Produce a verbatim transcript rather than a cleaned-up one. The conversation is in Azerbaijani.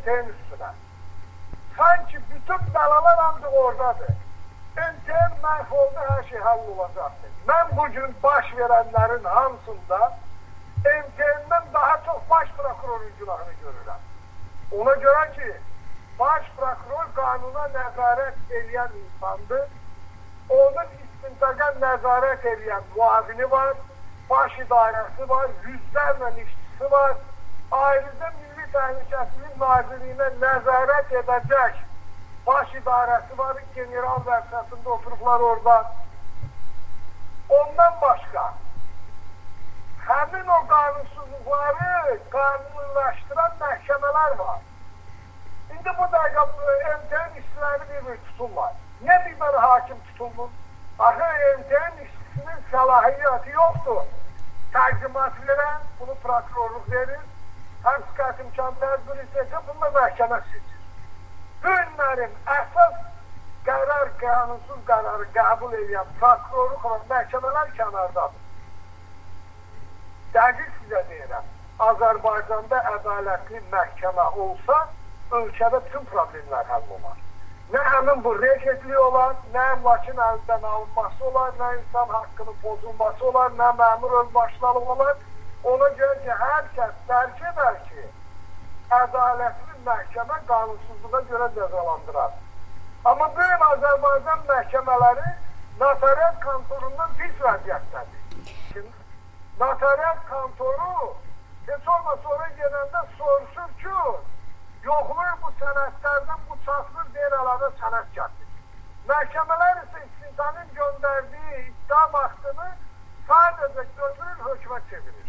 M T-nin üstünə. Sanki bütün bəlalar ancaq oradadır. M T-nin məhv oldu, hər şey həll olacaqdır. Mən bugün baş verənlərin hamısında M T-dən daha çox baş prokurorun günahını görürəm. Ona görə ki, baş prokuror qanuna nəzarət edən insandır. Onun istintaqa nəzarət edən muavini var, baş idarəsi var, yüzlərlə işçisi var. Ayrıca Milli Təhlükəsizlik Nazirliyinə nəzarət edəcək baş idarəsi var, general vəzifəsində oturublar orada. Ondan başqa, həmin o qanunsuzluqları qanunlaşdıran məhkəmələr var. İndi bu dəqiqə M T-nin işçilərini bir-bir tuturlar. Niyə bir mənə hakim tutulmur? Axı M T-nin işçisinin səlahiyyəti yoxdur. Tərcümat verən, bunu prokurorluq verir. Həbs qəti imkan tədbir istəyəcək, bunu da məhkəmə seçir. Bu günlərin əsas qərar, qanunsuz qərarı qəbul edən prokurorluq olan məhkəmələr kənardadır. Dəqiq sizə deyirəm, Azərbaycanda ədalətli məhkəmə olsa, ölkədə bütün problemlər həll olar. Nə həmin bu rejekli olar, nə əmlakın əlindən alınması olar, nə insan haqqının pozulması olar, nə məmur özbaşınalıq olar. Ona görə ki, hər kəs dərk edər ki, ədalətli məhkəmə qanunsuzluğa görə cəzalandırar. Amma bugün Azərbaycan məhkəmələri notariat kontorundan pis vəziyyətdədir. Notariat kontoru heç olmasa oraya gedəndə soruşur ki, yoxlayır bu sənədlərdən, bu çatmır deyir əlavə sənəd gətir. Məhkəmələr isə istintanın göndərdiyi iddia vaxtını sadəcə götürür, hökmə çevirir.